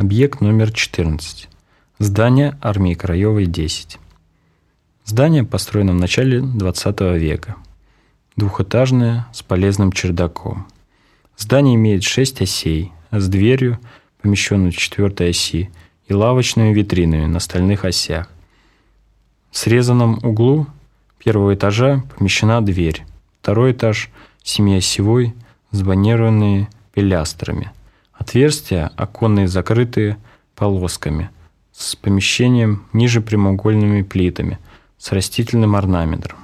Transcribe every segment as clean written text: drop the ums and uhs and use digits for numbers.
Объект номер 14. Здание армии Краевой 10. Здание построено в начале XX века. Двухэтажное, с полезным чердаком. Здание имеет 6 осей, с дверью, помещенной в 4 оси, и лавочными витринами на остальных осях. В срезанном углу первого этажа помещена дверь. Второй этаж семиосевой с бронированными пилястрами. Отверстия оконные закрытые полосками, с помещением ниже прямоугольными плитами, с растительным орнаментом.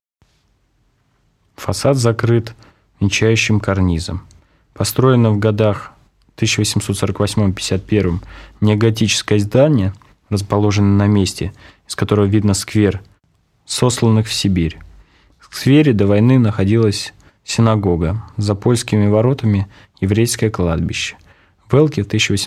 Фасад закрыт венчающим карнизом. Построено в годах 1848-51 неоготическое здание, расположенное на месте, из которого видно сквер, сосланных в Сибирь. В сквере до войны находилась синагога, за польскими воротами еврейское кладбище. В Элке в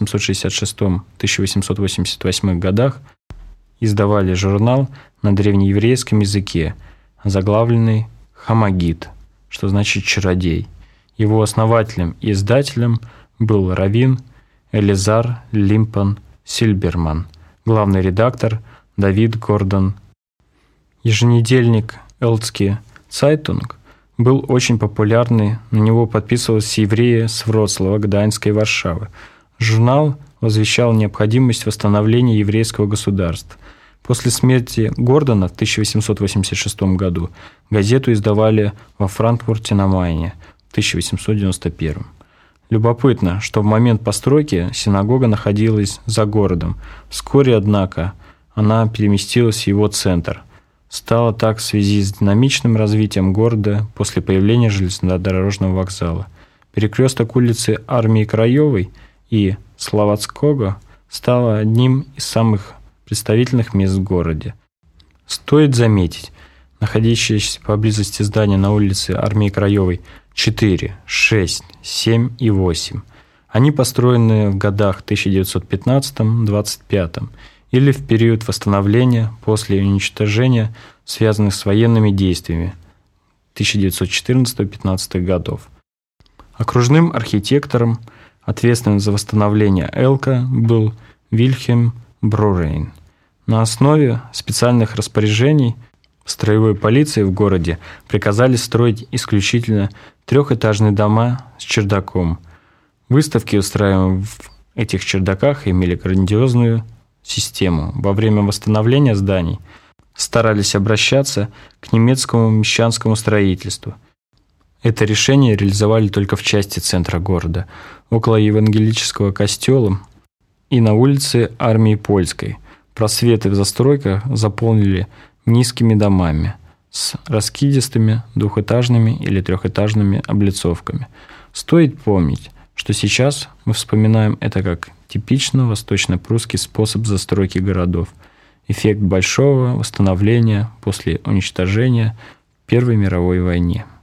1866-1888 годах издавали журнал на древнееврейском языке, заглавленный «Хамагит», что значит «чародей». Его основателем и издателем был раввин Элизар Лимпан Сильберман, главный редактор Давид Гордон. Еженедельник «Элтский Цайтунг» был очень популярный, на него подписывались евреи с Вроцлава, Гданьска и Варшавы. Журнал возвещал необходимость восстановления еврейского государства. После смерти Гордона в 1886 году газету издавали во Франкфурте на Майне в 1891. Любопытно, что в момент постройки синагога находилась за городом. Вскоре, однако, она переместилась в его центр. Стало так в связи с динамичным развитием города после появления железнодорожного вокзала. Перекресток улицы Армии Краевой и Словацкого стал одним из самых представительных мест в городе. Стоит заметить, находящиеся поблизости здания на улице Армии Краевой 4, 6, 7 и 8. Они построены в годах 1915-25 или в период восстановления после уничтожения, связанных с военными действиями 1914-15 годов. Окружным архитектором, ответственным за восстановление Элка, был Вильхельм Брорейн. На основе специальных распоряжений строевой полиции в городе приказали строить исключительно трехэтажные дома с чердаком. Выставки, устраиваемые в этих чердаках, имели грандиозную систему. Во время восстановления зданий старались обращаться к немецкому мещанскому строительству. Это решение реализовали только в части центра города, около евангелического костела и на улице Армии Польской. Просветы в застройках заполнили низкими домами с раскидистыми двухэтажными или трехэтажными облицовками. Стоит помнить, что сейчас мы вспоминаем это как типично восточно-прусский способ застройки городов, эффект большого восстановления после уничтожения в Первой мировой войне.